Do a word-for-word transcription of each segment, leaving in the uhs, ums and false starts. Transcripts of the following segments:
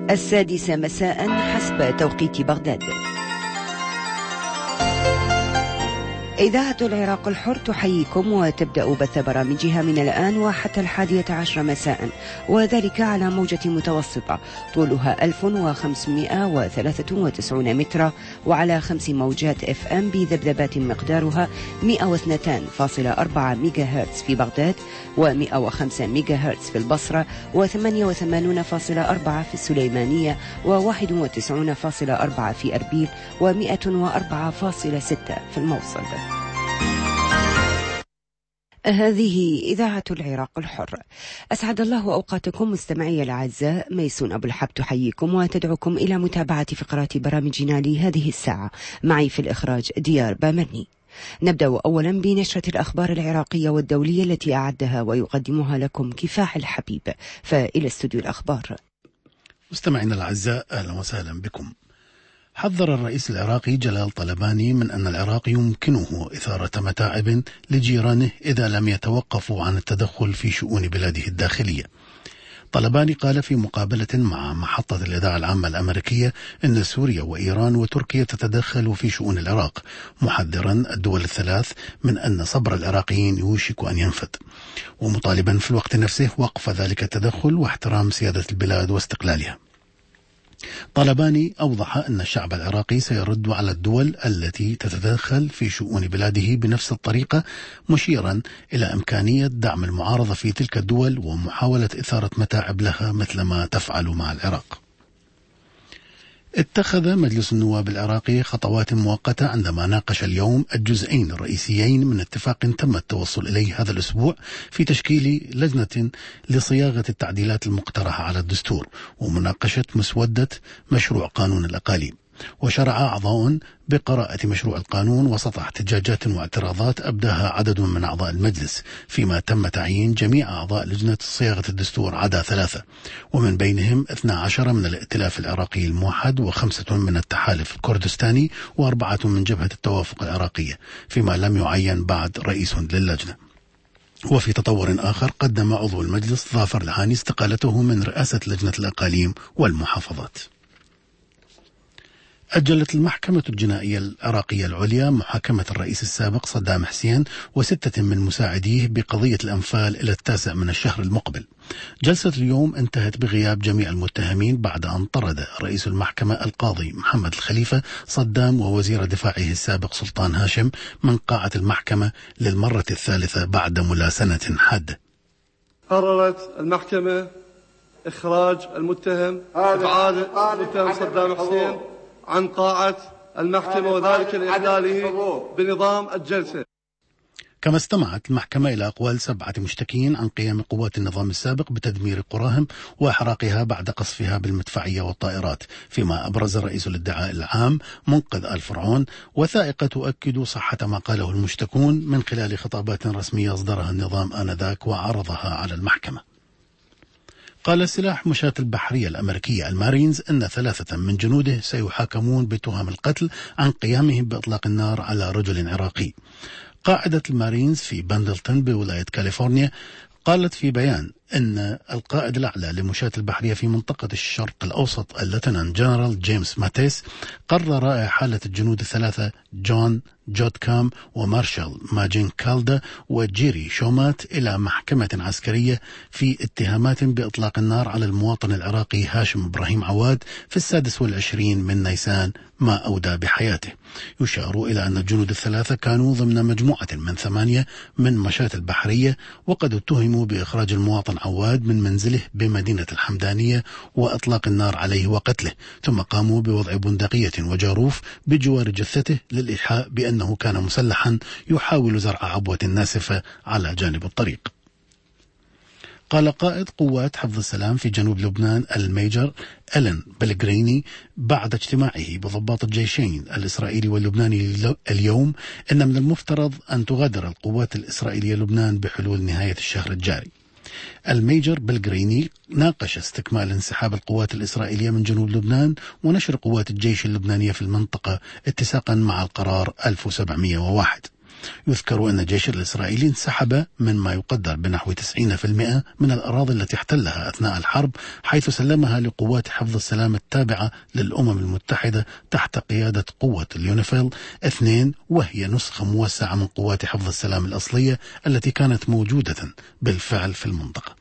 السادسة مساء حسب توقيت بغداد. إذاعة العراق الحر تحييكم وتبدأ بث برامجها من الآن وحتى الحادية عشر مساء، وذلك على موجة متوسطة طولها ألف وخمسمائة وثلاثة وتسعين مترا، وعلى خمس موجات اف ام بذبذبات مقدارها مئة واثنين فاصلة أربعة ميجا هرتز في بغداد، ومئة وخمسة ميجا هرتز في البصرة، وثمانية وثمانين فاصلة أربعة في السليمانية، وواحد وتسعين فاصلة أربعة في أربيل، ومئة وأربعة فاصلة ستة في الموصل. هذه إذاعة العراق الحر. أسعد الله أوقاتكم مستمعي الأعزاء. ميسون أبو الحب تحييكم وتدعوكم إلى متابعة فقرات برامجنا لهذه الساعة. معي في الإخراج ديار بامرني. نبدأ أولا بنشرة الأخبار العراقية والدولية التي أعدها ويقدمها لكم كفاح الحبيب، فإلى استوديو الأخبار. مستمعينا الأعزاء، أهلا وسهلا بكم. حذر الرئيس العراقي جلال طلباني من أن العراق يمكنه إثارة متاعب لجيرانه إذا لم يتوقفوا عن التدخل في شؤون بلاده الداخلية. طلباني قال في مقابلة مع محطة الإذاعة العامة الأمريكية أن سوريا وإيران وتركيا تتدخل في شؤون العراق، محذرا الدول الثلاث من أن صبر العراقيين يوشك أن ينفد، ومطالبا في الوقت نفسه وقف ذلك التدخل واحترام سيادة البلاد واستقلالها. طلباني أوضح أن الشعب العراقي سيرد على الدول التي تتدخل في شؤون بلاده بنفس الطريقة، مشيرا إلى إمكانية دعم المعارضة في تلك الدول ومحاولة إثارة متاعب لها مثل ما تفعل مع العراق. اتخذ مجلس النواب العراقي خطوات مؤقتة عندما ناقش اليوم الجزئين الرئيسيين من اتفاق تم التوصل إليه هذا الأسبوع في تشكيل لجنة لصياغة التعديلات المقترحة على الدستور ومناقشة مسودة مشروع قانون الأقاليم. وشرع أعضاء بقراءة مشروع القانون وسط احتجاجات واعتراضات أبداها عدد من أعضاء المجلس، فيما تم تعيين جميع أعضاء لجنة صياغة الدستور عدا ثلاثة، ومن بينهم اثنا عشر من الائتلاف العراقي الموحد، وخمسة من التحالف الكردستاني، وأربعة من جبهة التوافق العراقية، فيما لم يعين بعد رئيس للجنة. وفي تطور آخر قدم عضو المجلس ظافر العاني استقالته من رئاسة لجنة الأقاليم والمحافظات. أجلت المحكمة الجنائية العراقية العليا محاكمة الرئيس السابق صدام حسين وستة من مساعديه بقضية الأنفال إلى التاسع من الشهر المقبل. جلسة اليوم انتهت بغياب جميع المتهمين بعد أن طرد رئيس المحكمة القاضي محمد الخليفة صدام ووزير دفاعه السابق سلطان هاشم من قاعة المحكمة للمرة الثالثة بعد ملاسنة حادة. قررت المحكمة إخراج المتهم إبعاد المتهم صدام حسين عن قاعة المحكمة، وذلك لإحلاله بنظام الجلسة. كما استمعت المحكمة إلى أقوال سبعة مشتكين عن قيام قوات النظام السابق بتدمير قراهم وإحراقها بعد قصفها بالمدفعية والطائرات، فيما أبرز رئيس الادعاء العام منقذ آل فرعون وثائق تؤكد صحة ما قاله المشتكون من خلال خطابات رسمية أصدرها النظام آنذاك وعرضها على المحكمة. قال السلاح مشاة البحرية الأمريكية المارينز أن ثلاثة من جنوده سيحاكمون بتهم القتل عن قيامهم بإطلاق النار على رجل عراقي. قاعدة المارينز في بندلتون بولاية كاليفورنيا قالت في بيان أن القائد الأعلى لمشاة البحرية في منطقة الشرق الأوسط الليتنانت جنرال جيمس ماتيس قرر إحالة الجنود الثلاثة جون جودكام ومارشال ماجين كالدا وجيري شومات إلى محكمة عسكرية في اتهامات بإطلاق النار على المواطن العراقي هاشم إبراهيم عواد في السادس والعشرين من نيسان ما أودى بحياته. يشار إلى أن الجنود الثلاثة كانوا ضمن مجموعة من ثمانية من مشاة البحرية، وقد اتهموا بإخراج المواطن عواد من منزله بمدينة الحمدانية وإطلاق النار عليه وقتله، ثم قاموا بوضع بندقية وجاروف بجوار جثته للإيحاء بأنه كان مسلحا يحاول زرع عبوة ناسفة على جانب الطريق. قال قائد قوات حفظ السلام في جنوب لبنان الميجر ألين بلغريني بعد اجتماعه بضباط الجيشين الإسرائيلي واللبناني اليوم إن من المفترض أن تغادر القوات الإسرائيلية لبنان بحلول نهاية الشهر الجاري. الميجر بلغريني ناقش استكمال انسحاب القوات الإسرائيلية من جنوب لبنان ونشر قوات الجيش اللبنانية في المنطقة اتساقا مع القرار ألف وسبعمائة وواحد. يذكر أن الجيش الإسرائيلي انسحب من ما يقدر بنحو تسعين بالمئة من الأراضي التي احتلها أثناء الحرب، حيث سلمها لقوات حفظ السلام التابعة للأمم المتحدة تحت قيادة قوة اليونيفيل اثنين، وهي نسخة موسعة من قوات حفظ السلام الأصلية التي كانت موجودة بالفعل في المنطقة.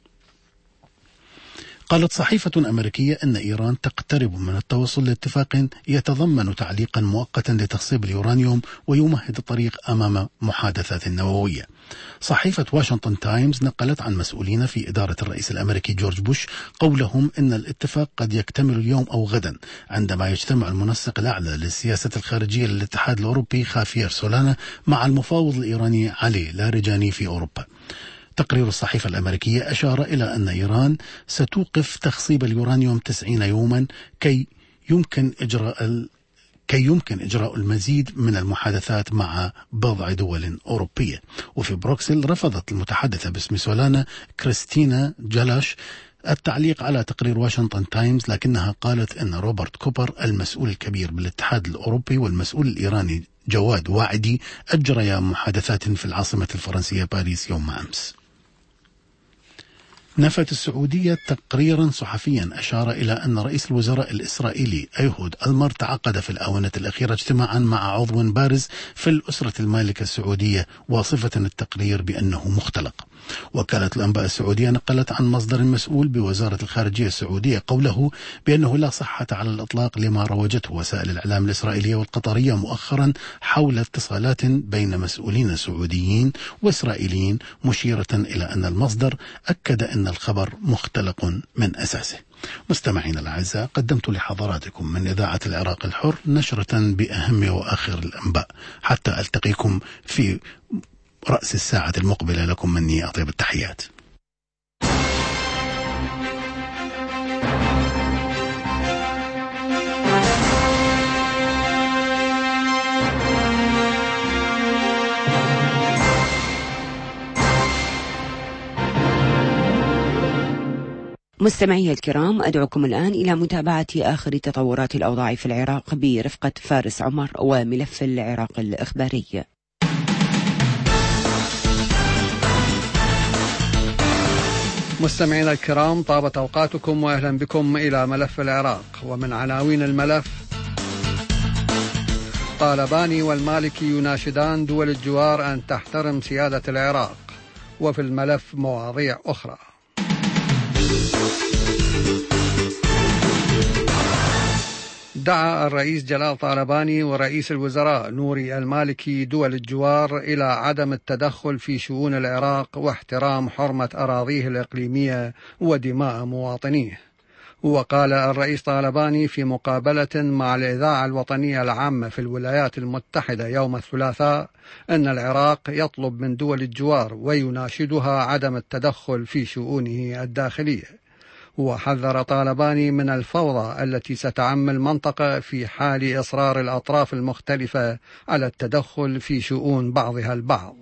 قالت صحيفة أمريكية أن إيران تقترب من التوصل لاتفاق يتضمن تعليقا مؤقتا لتخصيب اليورانيوم ويمهد الطريق أمام محادثات نووية. صحيفة واشنطن تايمز نقلت عن مسؤولين في إدارة الرئيس الأمريكي جورج بوش قولهم إن الاتفاق قد يكتمل اليوم أو غدا عندما يجتمع المنسق الأعلى للسياسة الخارجية للاتحاد الأوروبي خافير سولانا مع المفاوض الإيراني علي لاريجاني في أوروبا. تقرير الصحيفة الأمريكية أشار إلى أن إيران ستوقف تخصيب اليورانيوم تسعين يوما كي يمكن إجراء ال... كي يمكن إجراء المزيد من المحادثات مع بضع دول أوروبية. وفي بروكسل رفضت المتحدثة باسم سولانا كريستينا جالاش التعليق على تقرير واشنطن تايمز، لكنها قالت أن روبرت كوبر المسؤول الكبير بالاتحاد الأوروبي والمسؤول الإيراني جواد واعدي أجريا محادثات في العاصمة الفرنسية باريس يوم أمس. نفت السعودية تقريرا صحفيا أشار إلى أن رئيس الوزراء الإسرائيلي أيهود ألمر تعقد في الآونة الأخيرة اجتماعا مع عضو بارز في الأسرة المالكة السعودية، واصفة التقرير بأنه مختلق. وكالة الأنباء السعودية نقلت عن مصدر مسؤول بوزارة الخارجية السعودية قوله بأنه لا صحة على الإطلاق لما روجته وسائل الإعلام الإسرائيلية والقطرية مؤخرا حول اتصالات بين مسؤولين سعوديين وإسرائيليين، مشيرة إلى أن المصدر أكد أن الخبر مختلق من أساسه. مستمعين الأعزاء، قدمت لحضراتكم من إذاعة العراق الحر نشرة بأهم وآخر الأنباء. حتى ألتقيكم في رأس الساعة المقبلة، لكم مني أطيب التحيات. مستمعي الكرام، أدعوكم الآن إلى متابعة آخر تطورات الأوضاع في العراق برفقة فارس عمر وملف العراق الإخباري. مستمعينا الكرام، طابت أوقاتكم وأهلا بكم إلى ملف العراق. ومن عناوين الملف: طالباني والمالكي يناشدان دول الجوار أن تحترم سيادة العراق. وفي الملف مواضيع أخرى. دعا الرئيس جلال طالباني ورئيس الوزراء نوري المالكي دول الجوار إلى عدم التدخل في شؤون العراق واحترام حرمة أراضيه الإقليمية ودماء مواطنيه. وقال الرئيس طالباني في مقابلة مع الإذاعة الوطنية العامة في الولايات المتحدة يوم الثلاثاء أن العراق يطلب من دول الجوار ويناشدها عدم التدخل في شؤونه الداخلية. وحذر طالباني من الفوضى التي ستعم المنطقة في حال إصرار الأطراف المختلفة على التدخل في شؤون بعضها البعض.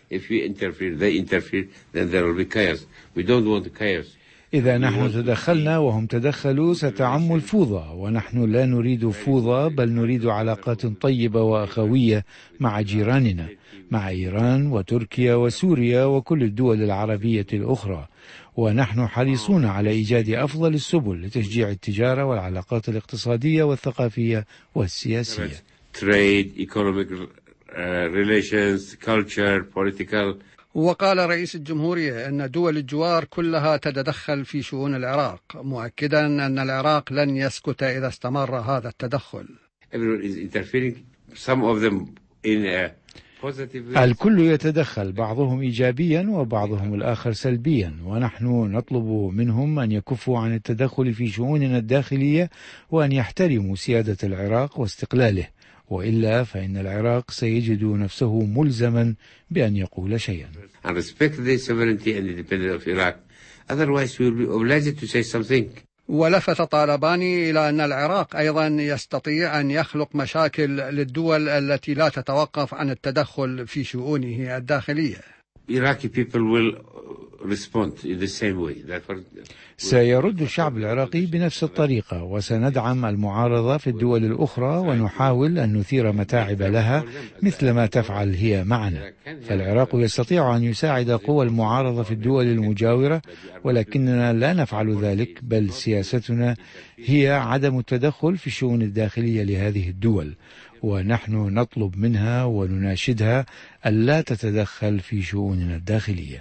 إذا نحن تدخلنا وهم تدخلوا ستعم الفوضى، ونحن لا نريد فوضى، بل نريد علاقات طيبة وأخوية مع جيراننا، مع إيران وتركيا وسوريا وكل الدول العربية الأخرى. ونحن حريصون على إيجاد أفضل السبل لتشجيع التجارة والعلاقات الاقتصادية والثقافية والسياسية. Trade, economic relations, culture, political. وقال رئيس الجمهورية أن دول الجوار كلها تتدخل في شؤون العراق، مؤكدا أن العراق لن يسكت إذا استمر هذا التدخل. الكل يتدخل، بعضهم إيجابيا وبعضهم الآخر سلبيا، ونحن نطلب منهم أن يكفوا عن التدخل في شؤوننا الداخلية وأن يحترموا سيادة العراق واستقلاله، وإلا فإن العراق سيجد نفسه ملزما بأن يقول شيئا. ولفت طالباني إلى أن العراق أيضا يستطيع أن يخلق مشاكل للدول التي لا تتوقف عن التدخل في شؤونه الداخلية. respond in the same way. سيرد الشعب العراقي بنفس الطريقة، وسندعم المعارضة في الدول الأخرى ونحاول أن نثير متاعب لها مثل ما تفعل هي معنا. فالعراق يستطيع أن يساعد قوى المعارضة في الدول المجاورة، ولكننا لا نفعل ذلك، بل سياستنا هي عدم التدخل في الشؤون الداخلية لهذه الدول، ونحن نطلب منها ونناشدها ألا تتدخل في شؤوننا الداخلية.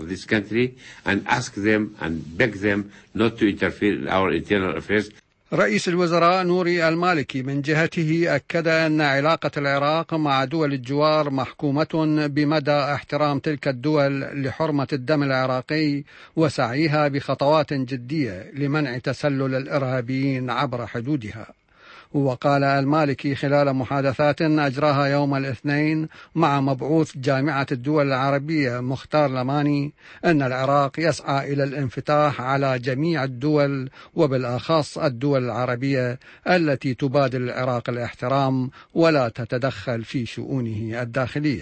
رئيس الوزراء نوري المالكي من جهته أكد أن علاقة العراق مع دول الجوار محكومة بمدى احترام تلك الدول لحرمة الدم العراقي وسعيها بخطوات جدية لمنع تسلل الإرهابيين عبر حدودها. وقال المالكي خلال محادثات أجراها يوم الاثنين مع مبعوث جامعة الدول العربية مختار لماني أن العراق يسعى إلى الانفتاح على جميع الدول وبالأخص الدول العربية التي تبادل العراق الاحترام ولا تتدخل في شؤونه الداخلية.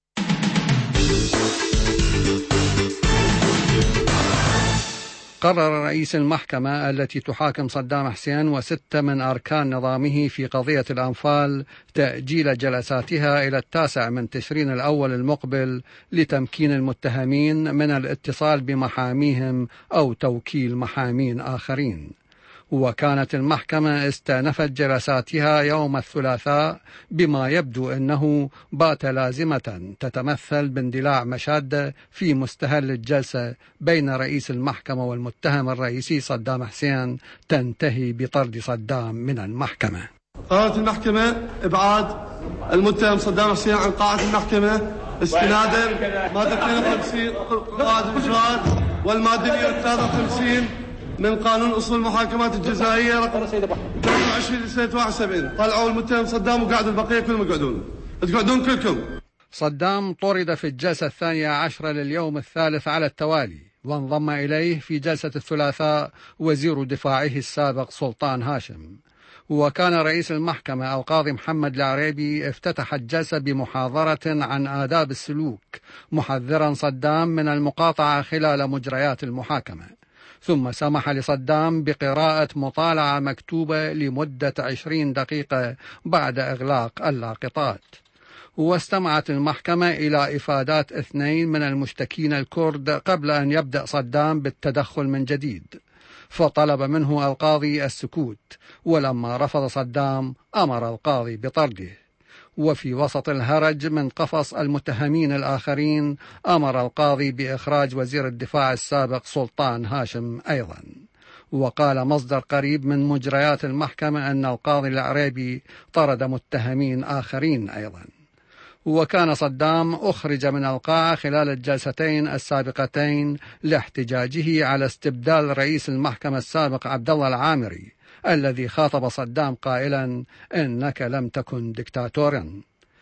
قرر رئيس المحكمة التي تحاكم صدام حسين وستة من أركان نظامه في قضية الأنفال تأجيل جلساتها إلى التاسع من تشرين الأول المقبل لتمكين المتهمين من الاتصال بمحاميهم أو توكيل محامين آخرين. وكانت المحكمة استأنفت جلساتها يوم الثلاثاء بما يبدو أنه بات لازمة تتمثل باندلاع مشادة في مستهل الجلسة بين رئيس المحكمة والمتهم الرئيسي صدام حسين تنتهي بطرد صدام من المحكمة. قررت المحكمة إبعاد المتهم صدام حسين عن قاعة المحكمة استنادا مادة اثنين وخمسين قواعد الإجراءات والمادة مئة وثلاثة وخمسين من قانون أصول المحاكمات الجزائية رقم ثلاثة وعشرين لسنة واحد وسبعين. طلعوا المتهم صدام وقعدوا البقية كلهم يقعدون تقعدون كلكم. صدام طرد في الجلسة الثانية عشرة لليوم الثالث على التوالي، وانضم إليه في جلسة الثلاثاء وزير دفاعه السابق سلطان هاشم. وكان رئيس المحكمة القاضي محمد العريبي افتتح الجلسة بمحاضرة عن آداب السلوك محذرا صدام من المقاطعة خلال مجريات المحاكمة، ثم سمح لصدام بقراءة مطالعة مكتوبة لمدة عشرين دقيقة بعد إغلاق اللاقطات. واستمعت المحكمة إلى إفادات اثنين من المشتكين الكرد قبل أن يبدأ صدام بالتدخل من جديد، فطلب منه القاضي السكوت، ولما رفض صدام أمر القاضي بطرده. وفي وسط الهرج من قفص المتهمين الآخرين أمر القاضي بإخراج وزير الدفاع السابق سلطان هاشم أيضا. وقال مصدر قريب من مجريات المحكمة أن القاضي العريبي طرد متهمين آخرين أيضا. وكان صدام أخرج من القاعة خلال الجلستين السابقتين لاحتجاجه على استبدال رئيس المحكمة السابق عبد الله العامري الذي خاطب صدام قائلا إنك لم تكن دكتاتورا.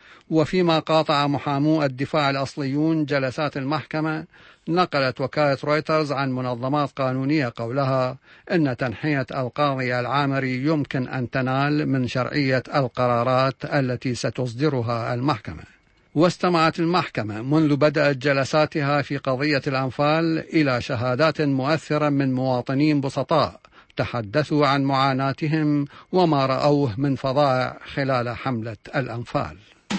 وفيما قاطع محامو الدفاع الأصليون جلسات المحكمة، نقلت وكالة رويترز عن منظمات قانونية قولها إن تنحية القاضي العامري يمكن أن تنال من شرعية القرارات التي ستصدرها المحكمة. واستمعت المحكمة منذ بدأت جلساتها في قضية الأنفال إلى شهادات مؤثرة من مواطنين بسطاء تحدثوا عن معاناتهم وما رأوه من فظائع خلال حملة الأنفال.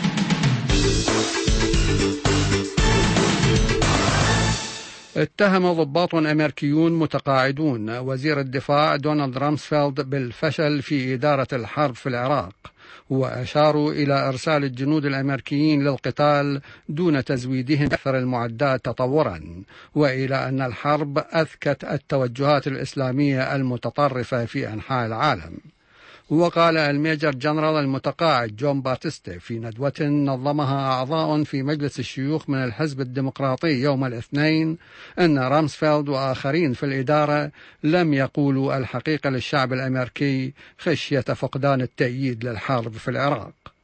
اتهم ضباط أمريكيون متقاعدون وزير الدفاع دونالد رامسفيلد بالفشل في إدارة الحرب في العراق، وأشاروا إلى إرسال الجنود الأمريكيين للقتال دون تزويدهم بأكثر المعدات تطورا، وإلى أن الحرب أذكت التوجهات الإسلامية المتطرفة في أنحاء العالم. وقال الميجر جنرال المتقاعد جون باتيستا في ندوة نظمها أعضاء في مجلس الشيوخ من الحزب الديمقراطي يوم الاثنين أن رامسفيلد وآخرين في الإدارة لم يقولوا الحقيقة للشعب الأمريكي خشية فقدان التأييد للحرب في العراق.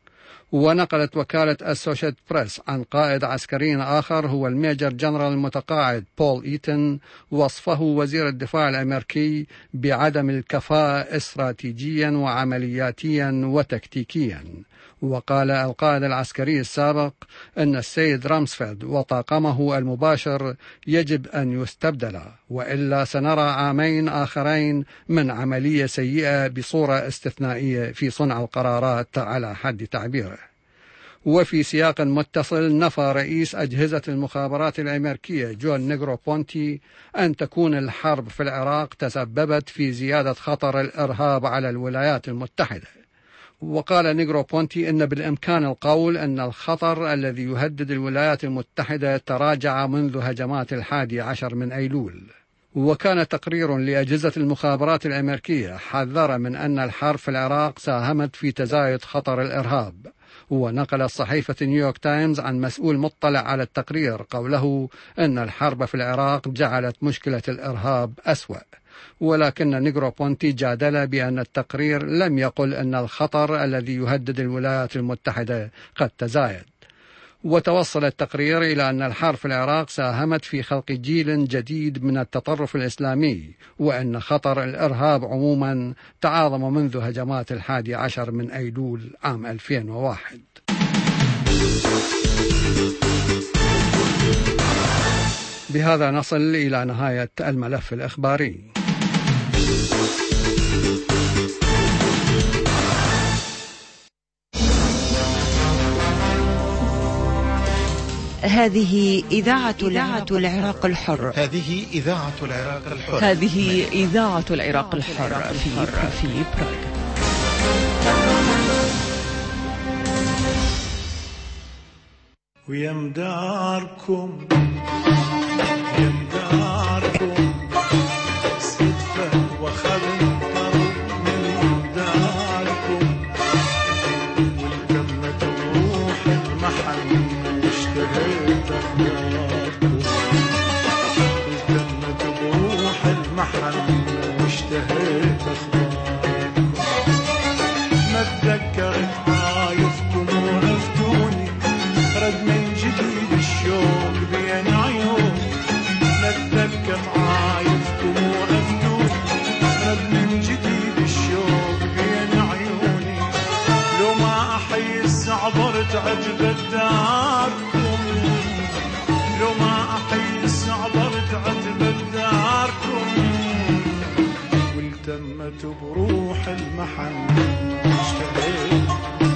ونقلت وكالة أسوشيت بريس عن قائد عسكري آخر هو الميجر جنرال المتقاعد بول إيتن وصفه وزير الدفاع الأمريكي بعدم الكفاءة استراتيجيا وعملياتيا وتكتيكيا. وقال القائد العسكري السابق أن السيد رامسفيلد وطاقمه المباشر يجب أن يستبدل، وإلا سنرى عامين آخرين من عملية سيئة بصورة استثنائية في صنع القرارات على حد تعبيره. وفي سياق متصل نفى رئيس أجهزة المخابرات الأمريكية جون نيغروبونتي أن تكون الحرب في العراق تسببت في زيادة خطر الإرهاب على الولايات المتحدة. وقال نيغروبونتي إن بالإمكان القول أن الخطر الذي يهدد الولايات المتحدة تراجع منذ هجمات الحادي عشر من أيلول. وكان تقرير لأجهزة المخابرات الأمريكية حذر من أن الحرب في العراق ساهمت في تزايد خطر الإرهاب. ونقل صحيفة نيويورك تايمز عن مسؤول مطلع على التقرير قوله أن الحرب في العراق جعلت مشكلة الإرهاب أسوأ. ولكن نيغروبونتي جادل بأن التقرير لم يقل أن الخطر الذي يهدد الولايات المتحدة قد تزايد. وتوصل التقرير إلى أن الحرب في العراق ساهمت في خلق جيل جديد من التطرف الإسلامي، وأن خطر الإرهاب عموما تعاظم منذ هجمات الحادي عشر من أيلول عام ألفين وواحد. بهذا نصل إلى نهاية الملف الإخباري. هذه إذاعة إذاعة العراق الحر. هذه إذاعة العراق الحر. هذه إذاعة العراق الحر في في براغ. ويمداركم يمداركم صدفة وخلطة من داركم، والكمة روح المحن واشتهيت أخباركم، والكمة بروح المحن واشتهيت أخباركم. ما تذكرت عايفكم وعفتوني، رد من جديد الشوق بين عيوني. نتذكر عايفكم وعفتوني، رد من جديد الشوق بين عيوني. لو ما أحيس عبرت عتبة داركم، لو ما أحيس عبرت عتبة داركم، والتمت بروح المحن اشتهيت،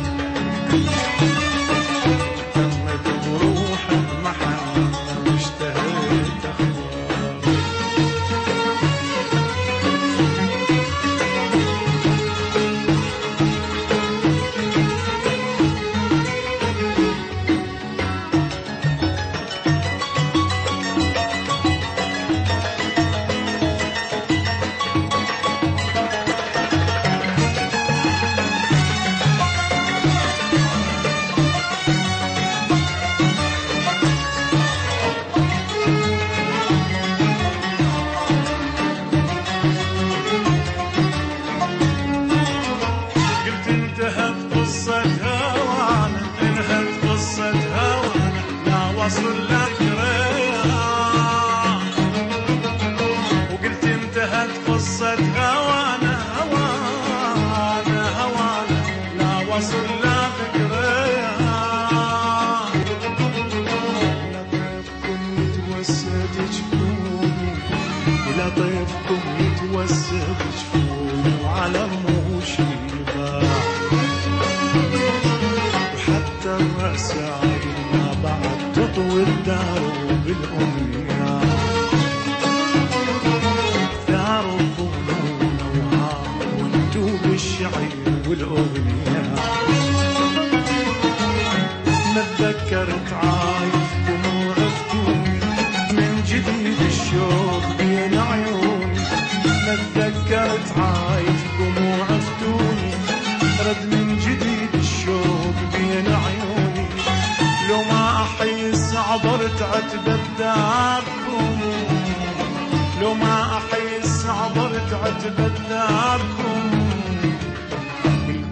تذكرت عايفكم وعفتوني، من جديد الشوق بين عيوني. تذكرت عايفكم وعفتوني، رد من جديد الشوق بين عيوني. لو ما أحيس عبرت عتبة داركم، لو ما أحيس عبرت عتبة داركم،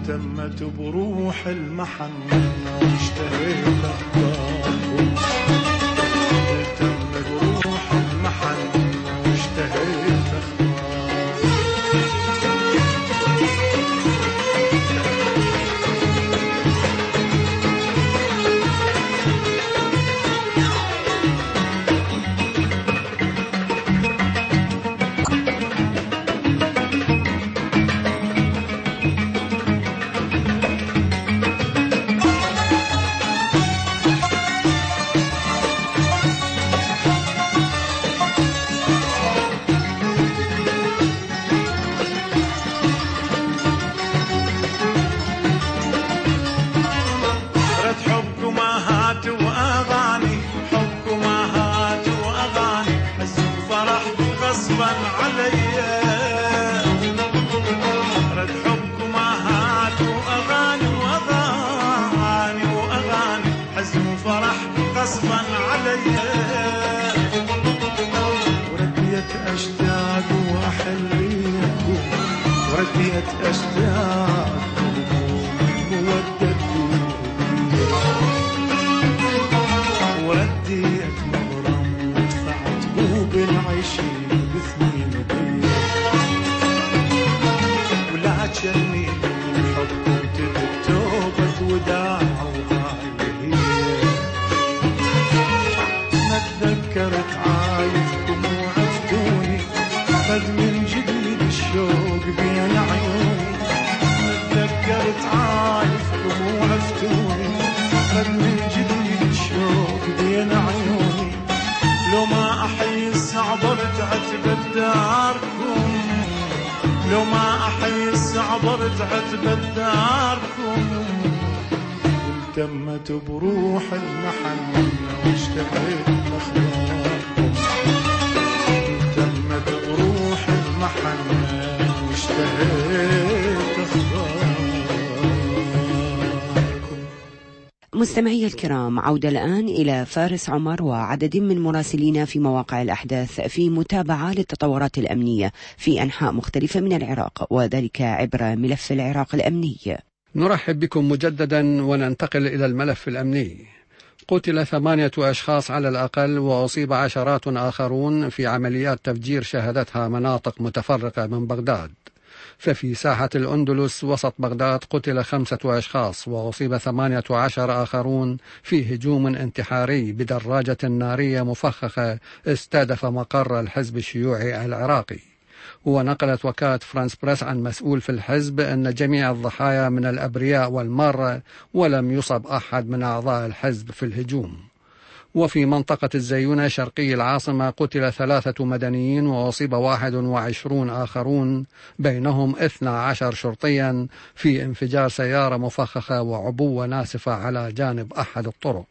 والتمت بروح المحن واشتهيت أخباركم، والتمت بروح المحن واشتهيت أخباركم. لو ما أحيس عبرت عتبة داركم، والتمت بروح المحن واشتهيت أخباركم، والتمت بروح المحن واشتهيت أخباركم. مستمعي الكرام، عودة الآن إلى فارس عمر وعدد من مراسلينا في مواقع الأحداث في متابعة للتطورات الأمنية في أنحاء مختلفة من العراق، وذلك عبر ملف العراق الأمني. نرحب بكم مجددا وننتقل إلى الملف الأمني. قتل ثمانية أشخاص على الأقل وأصيب عشرات آخرون في عمليات تفجير شهدتها مناطق متفرقة من بغداد. ففي ساحة الأندلس وسط بغداد قتل خمسة أشخاص وأصيب ثمانية عشر آخرون في هجوم انتحاري بدراجة نارية مفخخة استهدف مقر الحزب الشيوعي العراقي. ونقلت وكالة فرانس بريس عن مسؤول في الحزب أن جميع الضحايا من الأبرياء والمارة، ولم يصب أحد من أعضاء الحزب في الهجوم. وفي منطقة الزيونة شرقي العاصمة قتل ثلاثة مدنيين وأصيب واحد وعشرون آخرون، بينهم اثنى عشر شرطيا في انفجار سيارة مفخخة وعبوة ناسفة على جانب أحد الطرق.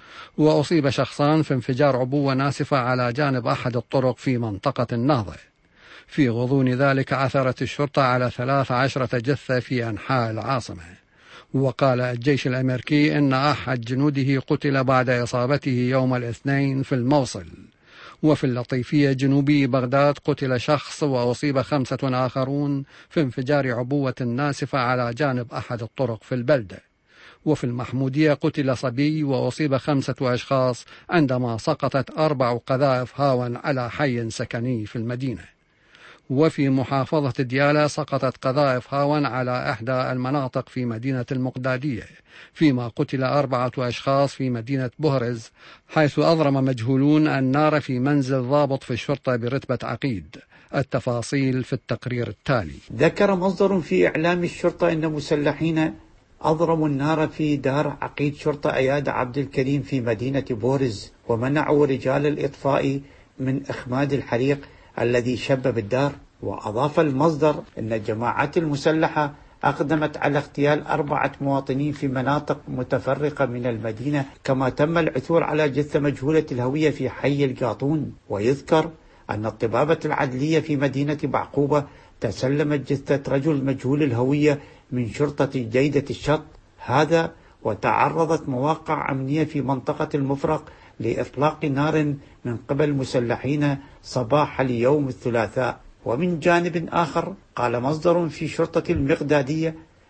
وأصيب شخصان في انفجار عبوة ناسفة على جانب أحد الطرق في منطقة النهضة. في غضون ذلك عثرت الشرطة على ثلاث عشرة جثة في أنحاء العاصمة. وقال الجيش الأمريكي إن أحد جنوده قتل بعد إصابته يوم الاثنين في الموصل. وفي اللطيفية جنوبي بغداد قتل شخص وأصيب خمسة آخرون في انفجار عبوة ناسفة على جانب أحد الطرق في البلدة. وفي المحمودية قتل صبي وأصيب خمسة أشخاص عندما سقطت أربع قذائف هاون على حي سكني في المدينة. وفي محافظة ديالى سقطت قذائف هاون على إحدى المناطق في مدينة المقدادية، فيما قتل أربعة أشخاص في مدينة بهرز، حيث أضرم مجهولون النار في منزل ضابط في الشرطة برتبة عقيد. التفاصيل في التقرير التالي. ذكر مصدر في إعلام الشرطة أن مسلحين أضرموا النار في دار عقيد شرطة أياد عبد الكريم في مدينة بورز، ومنعوا رجال الإطفاء من إخماد الحريق الذي شب بالدار. وأضاف المصدر أن الجماعات المسلحة أقدمت على اغتيال أربعة مواطنين في مناطق متفرقة من المدينة، كما تم العثور على جثة مجهولة الهوية في حي القاطون. ويذكر أن الطبابة العدلية في مدينة بعقوبة تسلمت جثة رجل مجهول الهوية من شرطة جيدة الشط هذا، وتعرضت مواقع أمنية في منطقة المفرق لإطلاق نار من قبل مسلحين صباح اليوم الثلاثاء. ومن جانب آخر قال مصدر في شرطة المقدادية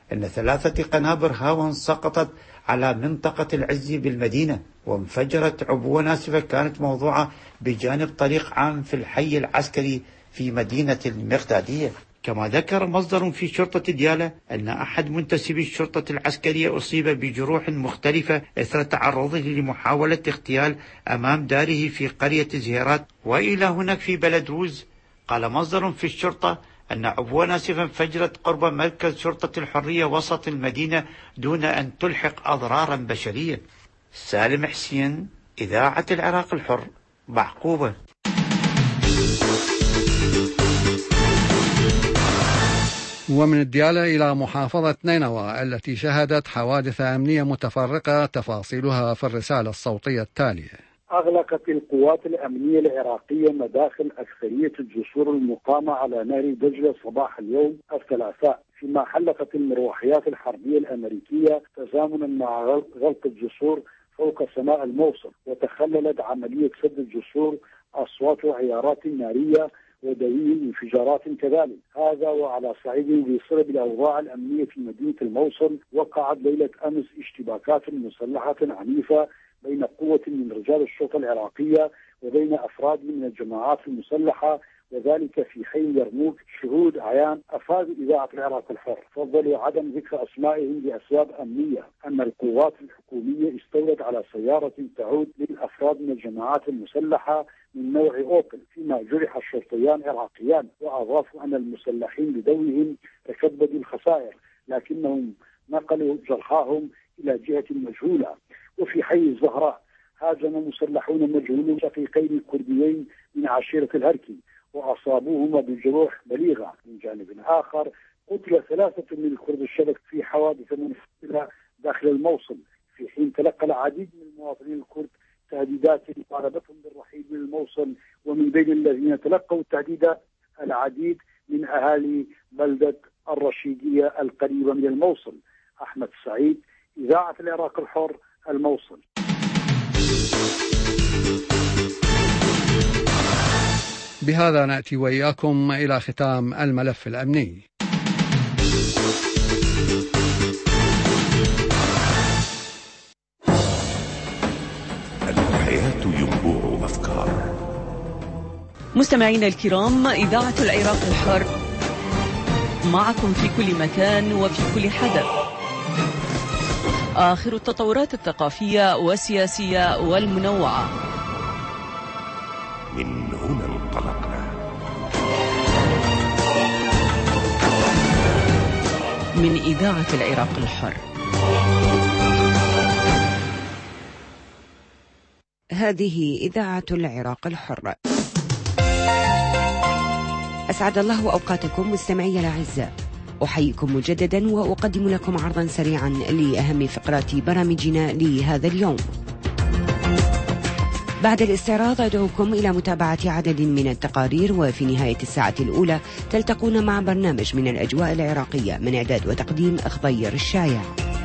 أن ثلاثة قنابل هاون سقطت على منطقة العزي بالمدينة، وانفجرت عبوة ناسفة كانت موضوعة بجانب طريق عام في الحي العسكري في مدينة المقدادية. كما ذكر مصدر في شرطة ديالى أن أحد منتسبي الشرطة العسكرية أصيب بجروح مختلفة إثر تعرضه لمحاولة اغتيال أمام داره في قرية زهيرات. وإلى هناك في بلد روز قال مصدر في الشرطة أن عبوة ناسفة انفجرت قرب مركز شرطة الحرية وسط المدينة دون أن تلحق أضرارا بشرية. سالم حسين، إذاعة العراق الحر، بعقوبة. ومن الديالى إلى محافظة نينوى التي شهدت حوادث أمنية متفرقة، تفاصيلها في الرسالة الصوتية التالية. أغلقت القوات الأمنية العراقية مداخل أكثرية الجسور المقامة على نهر دجلة صباح اليوم الثلاثاء، فيما حلقت المروحيات الحربية الأمريكية تزامنا مع غلق الجسور فوق سماء الموصل، وتخللت عملية سد الجسور أصوات وعيارات نارية ودوي انفجارات كذلك. هذا وعلى صعيد بسبب الأوضاع الأمنية في مدينة الموصل، وقعت ليلة أمس اشتباكات مسلحة عنيفة بين قوة من رجال الشرطة العراقية وبين أفراد من الجماعات المسلحة، وذلك في حي يرموك. شهود عيان أفاد إذاعة العراق الحر فضلوا عدم ذكر أسمائهم لأسباب أمنية أن القوات الحكومية استولت على سيارة تعود للأفراد من الجماعات المسلحة من نوع أوبل، فيما جرح الشرطيان عراقيان، وأضافوا أن المسلحين بدورهم تكبدوا الخسائر لكنهم نقلوا جرحاهم إلى جهة مجهولة. وفي حي الزهراء هاجم مسلحون مجهولون شقيقين كرديين من عشيرة الهركي وأصابوهما بجروح بليغة. من جانب آخر قتل ثلاثة من الكرد الشبك في حوادث منفصلة داخل الموصل، في حين تلقى العديد من المواطنين الكرد تهديدات طالبتهم بالرحيل من الموصل، ومن بين الذين تلقوا التهديدات العديد من أهالي بلدة الرشيدية القريبة من الموصل. أحمد سعيد، إذاعة العراق الحر، الموصل. بهذا نأتي وإياكم إلى ختام الملف الأمني. الحياة ينبوع أفكار. مستمعينا الكرام، إذاعة العراق الحر معكم في كل مكان وفي كل حدث. آخر التطورات الثقافية والسياسية والمنوعة. من هنا انطلقنا. من إذاعة العراق الحر. هذه إذاعة العراق الحر. أسعد الله أوقاتكم مستمعي الأعزاء، أحييكم مجددا وأقدم لكم عرضا سريعا لأهم فقرات برامجنا لهذا اليوم. بعد الاستعراض أدعوكم إلى متابعة عدد من التقارير، وفي نهاية الساعة الأولى تلتقون مع برنامج من الأجواء العراقية من إعداد وتقديم أخضير الشايع.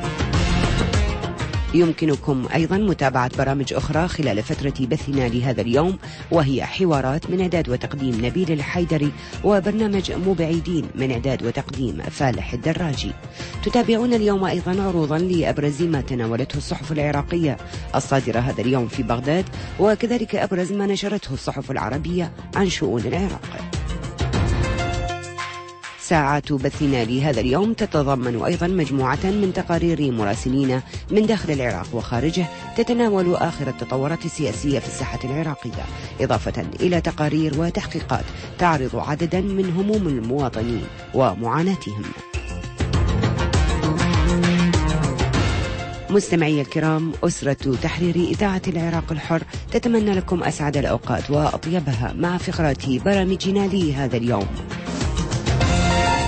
يمكنكم أيضا متابعة برامج أخرى خلال فترة بثنا لهذا اليوم، وهي حوارات من إعداد وتقديم نبيل الحيدري، وبرنامج مبعيدين من إعداد وتقديم فالح الدراجي. تتابعون اليوم أيضا عروضا لأبرز ما تناولته الصحف العراقية الصادرة هذا اليوم في بغداد، وكذلك أبرز ما نشرته الصحف العربية عن شؤون العراق. ساعات بثنا لهذا اليوم تتضمن أيضا مجموعة من تقارير مراسلين من داخل العراق وخارجه تتناول آخر التطورات السياسية في الساحة العراقية، إضافة إلى تقارير وتحقيقات تعرض عددا من هموم المواطنين ومعاناتهم. مستمعي الكرام، أسرة تحرير إذاعة العراق الحر تتمنى لكم أسعد الأوقات وأطيبها مع فقرات برامجنا لهذا اليوم.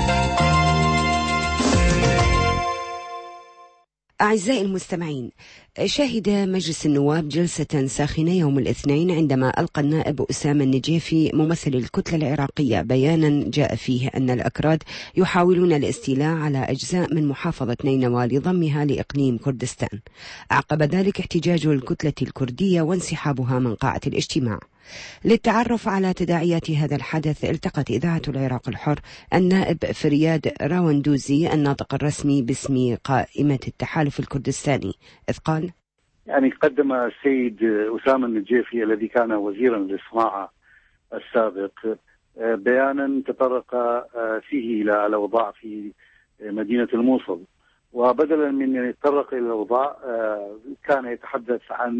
أعزائي المستمعين، شهد مجلس النواب جلسة ساخنة يوم الاثنين عندما ألقى النائب أسامة النجيفي ممثل الكتلة العراقية بيانا جاء فيه أن الأكراد يحاولون الاستيلاء على أجزاء من محافظة نينوى لضمها لإقليم كردستان. أعقب ذلك احتجاج الكتلة الكردية وانسحابها من قاعة الاجتماع. للتعرف على تداعيات هذا الحدث التقت إذاعة العراق الحر النائب فرياد راوندوزي الناطق الرسمي باسم قائمة التحالف الكردستاني، إذ قال: يعني قدم السيد أسامة النجيفي الذي كان وزيرا للصناعة السابق بيانا تطرق فيه إلى الأوضاع في مدينة الموصل، وبدلا من أن يتطرق إلى الأوضاع كان يتحدث عن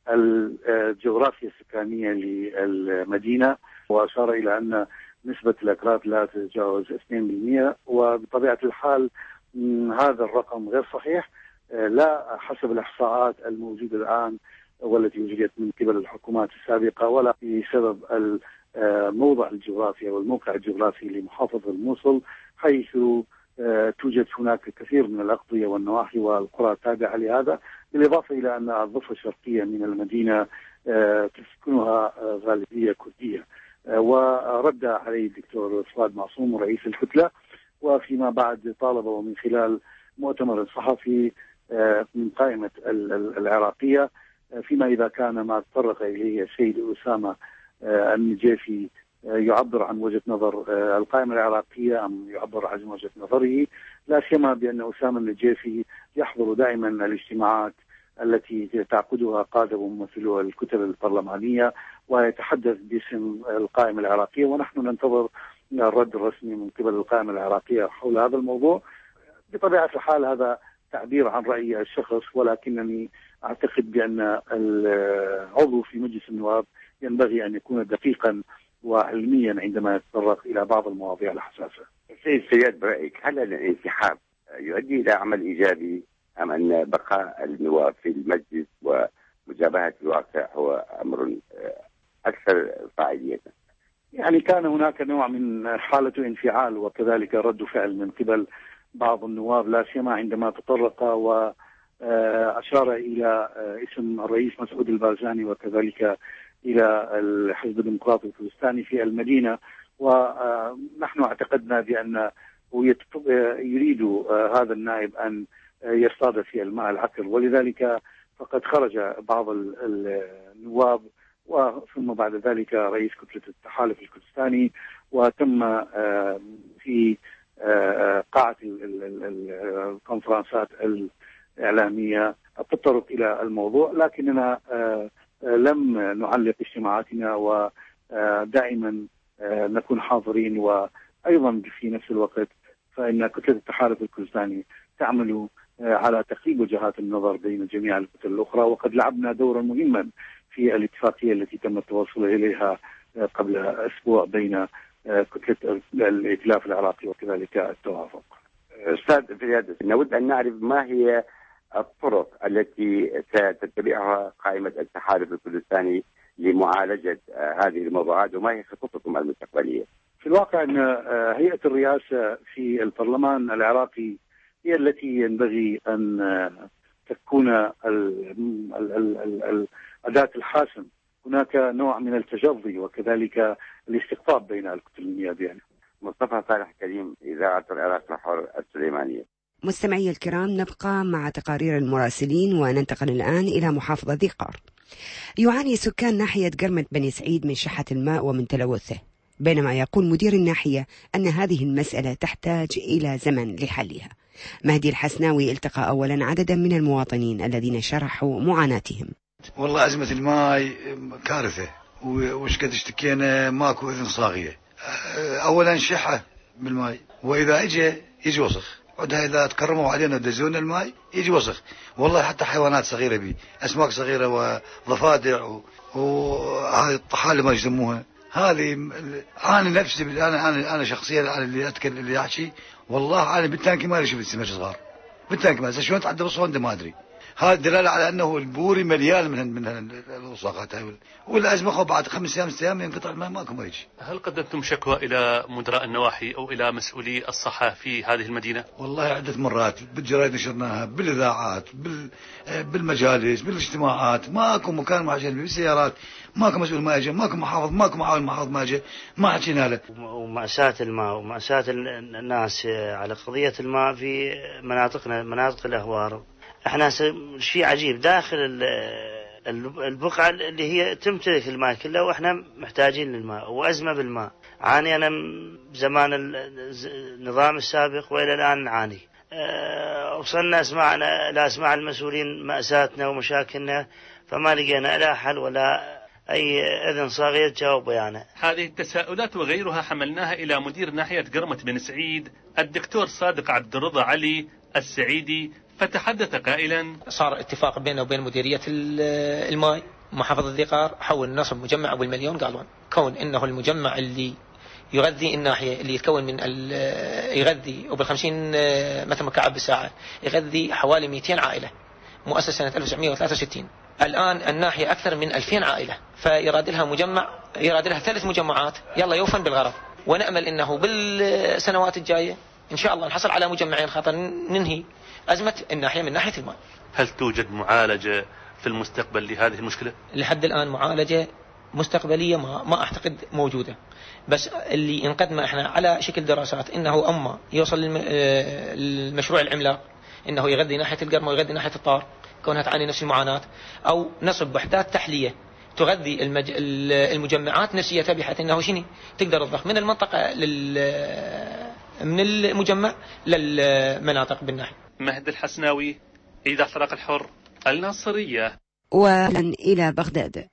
الجغرافيا السكانية للمدينة، وأشار إلى أن نسبة الأكراد لا تتجاوز اثنين بالمئة، وبطبيعة الحال هذا الرقم غير صحيح، لا حسب الإحصاءات الموجودة الآن والتي وجدت من قبل الحكومات السابقة، ولا بسبب الموضع الجغرافي والموقع الجغرافي لمحافظة الموصل، حيث توجد هناك كثير من الأقضية والنواحي والقرى التابعة لهذا، بالإضافة إلى أن الضفة الشرقية من المدينة تسكنها غالبية كردية. ورد عليه الدكتور فؤاد معصوم رئيس الكتلة، وفيما بعد طالب من خلال مؤتمر صحفي من قائمة العراقية فيما إذا كان ما تطرق إليه السيد أسامة النجيفي يعبر عن وجهة نظر القائمة العراقية أم يعبر عن وجهة نظره، لا سيما بأن أسامة النجيفي يحضر دائما الاجتماعات التي تعقدها قادة وممثلو الكتل البرلمانية ويتحدث باسم القائمة العراقية، ونحن ننتظر الرد الرسمي من قبل القائمة العراقية حول هذا الموضوع. بطبيعة الحال هذا تعبير عن رأي الشخص، ولكنني أعتقد بأن العضو في مجلس النواب ينبغي أن يكون دقيقا وعلميا عندما يتطرق إلى بعض المواضيع الحساسة. سيد فرياد، برأيك هل الانسحاب يؤدي إلى عمل إيجابي أم أن بقاء النواب في المجلس ومجابهة الواقع هو أمر أكثر فاعلية؟ يعني كان هناك نوع من حالة انفعال وكذلك رد فعل من قبل بعض النواب، لا سيما عندما تطرق وأشار إلى اسم الرئيس مسعود البارزاني وكذلك إلى الحزب الديمقراطي الكردستاني في المدينة، ونحن اعتقدنا بأن يريد هذا النائب أن يصطاد في الماء العكر، ولذلك فقد خرج بعض النواب وثم بعد ذلك رئيس كتلة التحالف الكردستاني، وتم في قاعة الكونفرنسات الإعلامية التطرق إلى الموضوع، لكننا لم نعلق اجتماعاتنا ودائما نكون حاضرين. وأيضا في نفس الوقت فإن كتلة التحالف الكردستاني تعمل على تقريب وجهات النظر بين جميع الكتل الأخرى، وقد لعبنا دورا مهما في الاتفاقية التي تم التوصل إليها قبل أسبوع بين كتلة الائتلاف العراقي وكذلك التوافق. أستاذ فرياد، نود أن نعرف ما هي الطرق التي ستتبعها قائمة التحالف الكردستاني لمعالجة هذه الموضوعات، وما هي خطتكم المستقبلية؟ في الواقع أن هيئة الرئاسة في البرلمان العراقي هي التي ينبغي أن تكون الأداة الحاسم. هناك نوع من التجري وكذلك الاستقطاب بين الكتل النيابية. مصطفى صالح كريم، إذاعة العراق الحر السليمانية. مستمعي الكرام، نبقى مع تقارير المراسلين وننتقل الآن إلى محافظة ذي قار. يعاني سكان ناحية قرمة بني سعيد من شحة الماء ومن تلوثه، بينما يقول مدير الناحية أن هذه المسألة تحتاج إلى زمن لحلها. مهدي الحسناوي التقى أولا عددا من المواطنين الذين شرحوا معاناتهم. والله أزمة الماء كارثة، وش قد اشتكينا ماكو إذن صاغية. أولا شحة بالماء، وإذا إجا يجي وسخ، وعدها إذا تكرموا علينا ودزونا الماء يجي وسخ. والله حتى حيوانات صغيرة بي، أسماك صغيرة وضفادع وهذه الطحالة ما يسموها. هذه أنا نفسي أنا أنا أنا شخصيا أنا اللي أتكلم اللي أحكي، والله أنا بالتانكي ما أدري شو بتسمى صغار بالتانكي ما شلون تعدى بصوندة ما أدري. هذا دلالة على أنه البوري مليان من من الوساخات هاي، والأزمة خو بعد خمس أيام ست أيام ينقطع الماء ماكو ما يجي. هل قدمتم شكوى إلى مدراء النواحي أو إلى مسؤولي الصحة في هذه المدينة؟ والله عدة مرات بالجرايد نشرناها، بالإذاعات، بال بالمجالس، بالاجتماعات، ماكو مكان ما جاني، بالسيارات ماكو مسؤول ما اجى، ماكو محافظ، ماكو معاون محافظ ما اجى، ما حكينا له. ومأساة الماء ومأساة الناس على قضية الماء في مناطقنا، مناطق الأهوار. احنا شيء عجيب داخل البقعة اللي هي تمتلك الماء كله، واحنا محتاجين للماء وأزمة بالماء. عاني أنا زمان النظام السابق وإلى الآن نعاني. أه وصلنا اسمعنا لا اسمع المسؤولين مأساتنا ومشاكلنا، فما لقينا لا حل ولا أي إذن صغير جاوب بيانا. هذه التساؤلات وغيرها حملناها إلى مدير ناحية قرمة بن سعيد الدكتور صادق عبد الرضا علي السعيدي، فتحدث قائلا: صار اتفاق بيننا وبين مديرية الماء محافظة الذقار حول نصب مجمع أبو المليون قالون، كون إنه المجمع اللي يغذي الناحية اللي يتكون من يغذي وبالخمسين متر مكعب بالساعة يغذي حوالي مئتين عائلة مؤسسة سنة ألف وتسعمئة وثلاثة وستين. الآن الناحية أكثر من ألفين عائلة، فيراد لها مجمع، يراد لها ثلاث مجمعات يلا يوفن بالغرض. ونأمل إنه بالسنوات الجاية إن شاء الله نحصل على مجمعين خاطر ننهي أزمة الناحية من ناحية الماء. هل توجد معالجة في المستقبل لهذه المشكلة؟ لحد الآن معالجة مستقبلية ما, ما أعتقد موجودة، بس اللي انقدمه احنا على شكل دراسات انه اما يوصل المشروع العملاق انه يغذي ناحية القرمة ويغذي ناحية الطار كونها تعاني نفس المعاناة، او نصب وحدات تحلية تغذي المج... المجمعات نفسيتها بحيث انه شنو تقدر تضخ من المنطقة لل... من المجمع للمناطق بالناحية. مهد الحسناوي، إذاعة العراق الحر، الناصرية. وإلى بغداد.